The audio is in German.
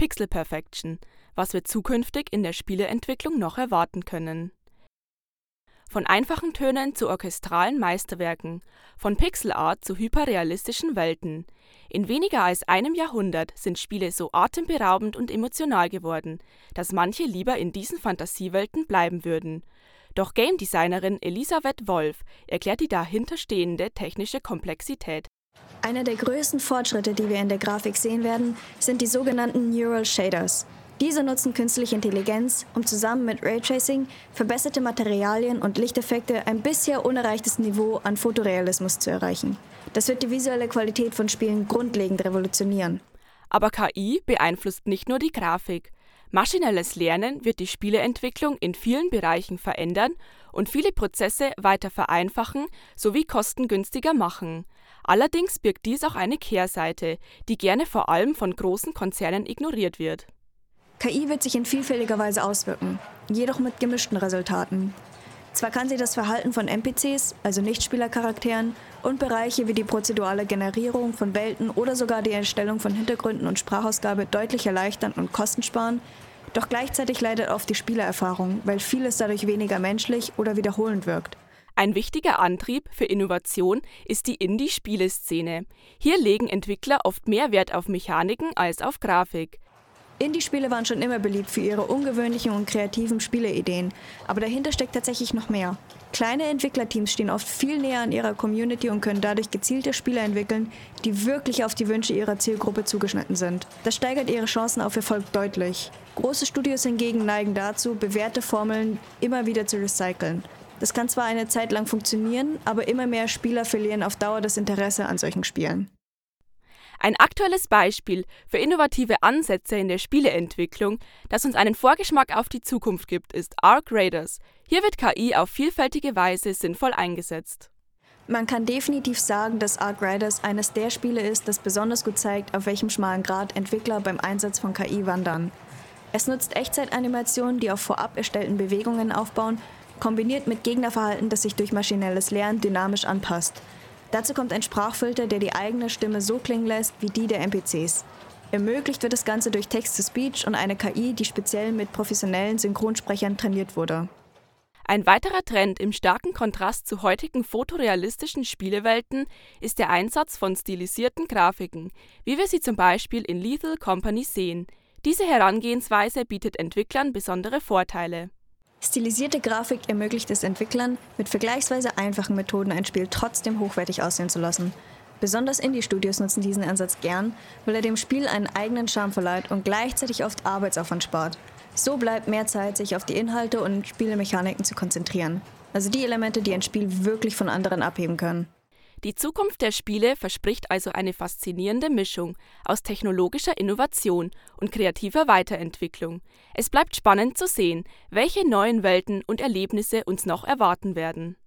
Pixel Perfection, was wir zukünftig in der Spieleentwicklung noch erwarten können. Von einfachen Tönen zu orchestralen Meisterwerken, von Pixelart zu hyperrealistischen Welten. In weniger als einem Jahrhundert sind Spiele so atemberaubend und emotional geworden, dass manche lieber in diesen Fantasiewelten bleiben würden. Doch Game Designerin Elisabeth Wolf erklärt die dahinterstehende technische Komplexität. Einer der größten Fortschritte, die wir in der Grafik sehen werden, sind die sogenannten Neural Shaders. Diese nutzen künstliche Intelligenz, um zusammen mit Raytracing verbesserte Materialien und Lichteffekte ein bisher unerreichtes Niveau an Fotorealismus zu erreichen. Das wird die visuelle Qualität von Spielen grundlegend revolutionieren. Aber KI beeinflusst nicht nur die Grafik. Maschinelles Lernen wird die Spieleentwicklung in vielen Bereichen verändern und viele Prozesse weiter vereinfachen sowie kostengünstiger machen. Allerdings birgt dies auch eine Kehrseite, die gerne vor allem von großen Konzernen ignoriert wird. KI wird sich in vielfältiger Weise auswirken, jedoch mit gemischten Resultaten. Zwar kann sie das Verhalten von NPCs, also Nichtspielercharakteren, und Bereiche wie die prozedurale Generierung von Welten oder sogar die Erstellung von Hintergründen und Sprachausgabe deutlich erleichtern und Kosten sparen, doch gleichzeitig leidet oft die Spielererfahrung, weil vieles dadurch weniger menschlich oder wiederholend wirkt. Ein wichtiger Antrieb für Innovation ist die Indie-Spieleszene. Hier legen Entwickler oft mehr Wert auf Mechaniken als auf Grafik. Indie-Spiele waren schon immer beliebt für ihre ungewöhnlichen und kreativen Spieleideen, aber dahinter steckt tatsächlich noch mehr. Kleine Entwicklerteams stehen oft viel näher an ihrer Community und können dadurch gezielte Spiele entwickeln, die wirklich auf die Wünsche ihrer Zielgruppe zugeschnitten sind. Das steigert ihre Chancen auf Erfolg deutlich. Große Studios hingegen neigen dazu, bewährte Formeln immer wieder zu recyceln. Das kann zwar eine Zeit lang funktionieren, aber immer mehr Spieler verlieren auf Dauer das Interesse an solchen Spielen. Ein aktuelles Beispiel für innovative Ansätze in der Spieleentwicklung, das uns einen Vorgeschmack auf die Zukunft gibt, ist Arc Raiders. Hier wird KI auf vielfältige Weise sinnvoll eingesetzt. Man kann definitiv sagen, dass Arc Raiders eines der Spiele ist, das besonders gut zeigt, auf welchem schmalen Grat Entwickler beim Einsatz von KI wandern. Es nutzt Echtzeitanimationen, die auf vorab erstellten Bewegungen aufbauen, kombiniert mit Gegnerverhalten, das sich durch maschinelles Lernen dynamisch anpasst. Dazu kommt ein Sprachfilter, der die eigene Stimme so klingen lässt wie die der NPCs. Ermöglicht wird das Ganze durch Text-to-Speech und eine KI, die speziell mit professionellen Synchronsprechern trainiert wurde. Ein weiterer Trend im starken Kontrast zu heutigen fotorealistischen Spielewelten ist der Einsatz von stilisierten Grafiken, wie wir sie zum Beispiel in Lethal Company sehen. Diese Herangehensweise bietet Entwicklern besondere Vorteile. Stilisierte Grafik ermöglicht es Entwicklern, mit vergleichsweise einfachen Methoden ein Spiel trotzdem hochwertig aussehen zu lassen. Besonders Indie-Studios nutzen diesen Ansatz gern, weil er dem Spiel einen eigenen Charme verleiht und gleichzeitig oft Arbeitsaufwand spart. So bleibt mehr Zeit, sich auf die Inhalte und Spielemechaniken zu konzentrieren. Also die Elemente, die ein Spiel wirklich von anderen abheben können. Die Zukunft der Spiele verspricht also eine faszinierende Mischung aus technologischer Innovation und kreativer Weiterentwicklung. Es bleibt spannend zu sehen, welche neuen Welten und Erlebnisse uns noch erwarten werden.